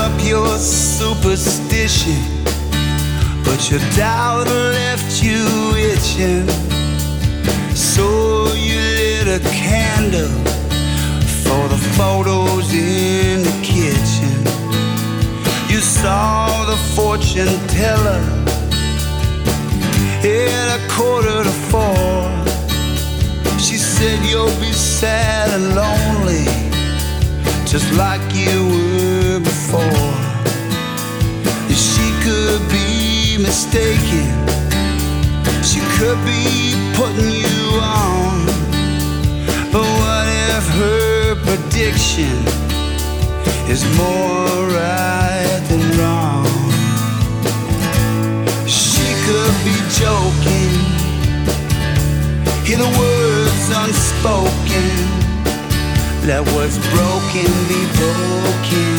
up your superstition, but your doubt left you itching. So you lit a candle for the photos in the kitchen. You saw the fortune teller at 3:45. She said you'll be sad and lonely, just like you were before. She could be mistaken, she could be putting you on. But what if her prediction is more right than wrong? She could be joking, hear the words unspoken. Let what's broken be broken.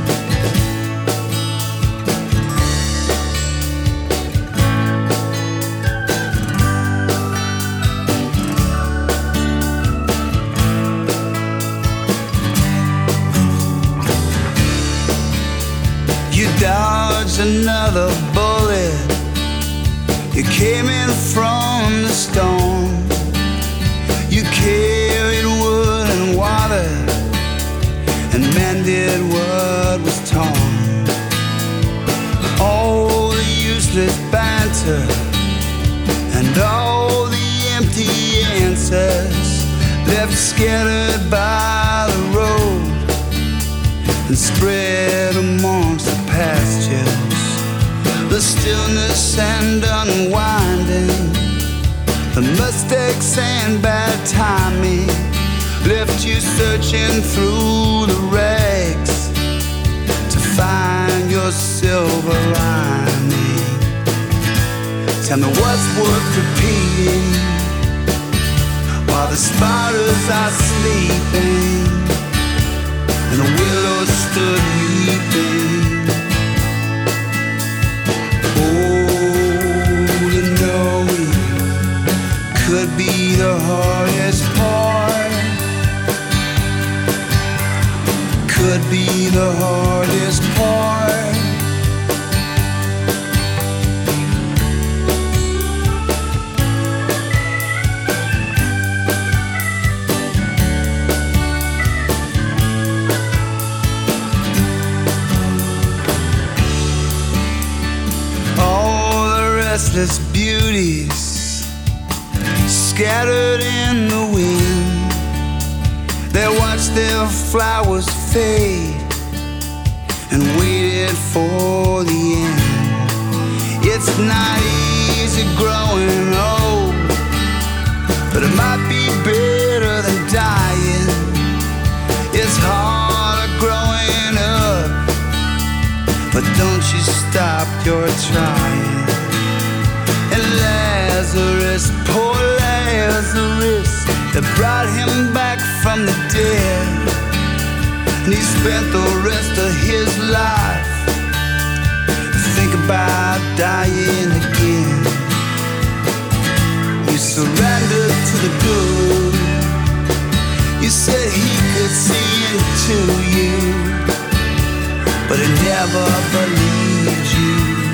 You dodged another bullet, you came in from the storm. You carried wood and water and mended what was torn. All the useless banter and all the empty answers left scattered by the road and spread amongst the pastures. The stillness and unwinding, the mistakes and bad timing left you searching through the rags to find your silver lining. Tell me what's worth repeating while the spiders are sleeping and the willows stood weeping. Could be the hardest part, could be the hardest part. All the restless beauties scattered in the wind, they watched their flowers fade and waited for the end. It's not easy growing old, but it might be better than dying. It's harder growing up, but don't you stop your trying. And Lazarus, poor Lazarus, that brought him back from the dead, and he spent the rest of his life think about dying again. You surrendered to the good, you said he could see into you, but he never believed you.